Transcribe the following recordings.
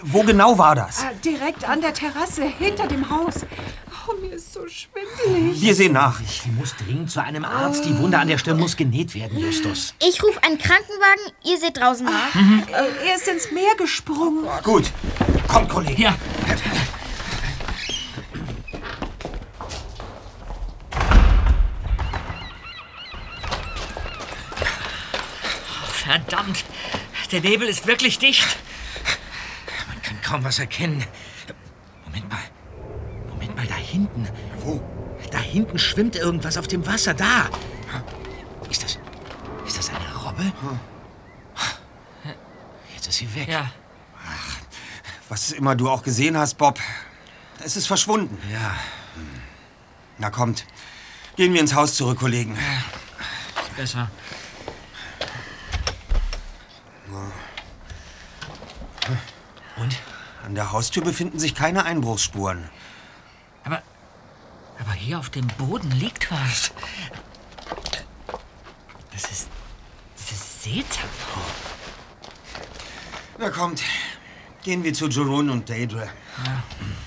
Wo genau war das? Direkt an der Terrasse, hinter dem Haus. Oh, mir ist so schwindelig. Wir sehen nach. Sie muss dringend zu einem Arzt. Die Wunde an der Stirn muss genäht werden, Justus. Ich rufe einen Krankenwagen, ihr seht draußen nach. Er ist ins Meer gesprungen. Gut. Kommt, Kollege. Ja. Verdammt, der Nebel ist wirklich dicht. Man kann kaum was erkennen. Moment mal, da hinten. Wo? Da hinten schwimmt irgendwas auf dem Wasser, da. Ist das eine Robbe? Jetzt ist sie weg. Ja. Was immer du auch gesehen hast, Bob. Es ist verschwunden. Ja. Na kommt. Gehen wir ins Haus zurück, Kollegen. Besser. Und? An der Haustür befinden sich keine Einbruchsspuren. Aber hier auf dem Boden liegt was. Das ist Satan. Na kommt. Gehen wir zu Jerome und Deidre. Ja.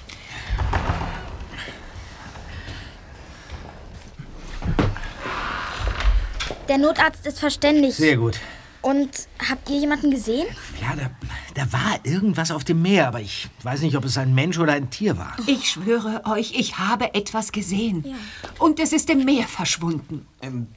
Der Notarzt ist verständigt. Sehr gut. Und habt ihr jemanden gesehen? Ja, da war irgendwas auf dem Meer, aber ich weiß nicht, ob es ein Mensch oder ein Tier war. Ich schwöre euch, ich habe etwas gesehen. Ja. Und es ist im Meer verschwunden.